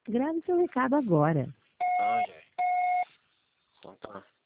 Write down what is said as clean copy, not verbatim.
Grave seu recado agora. Ai, ai. Então tá.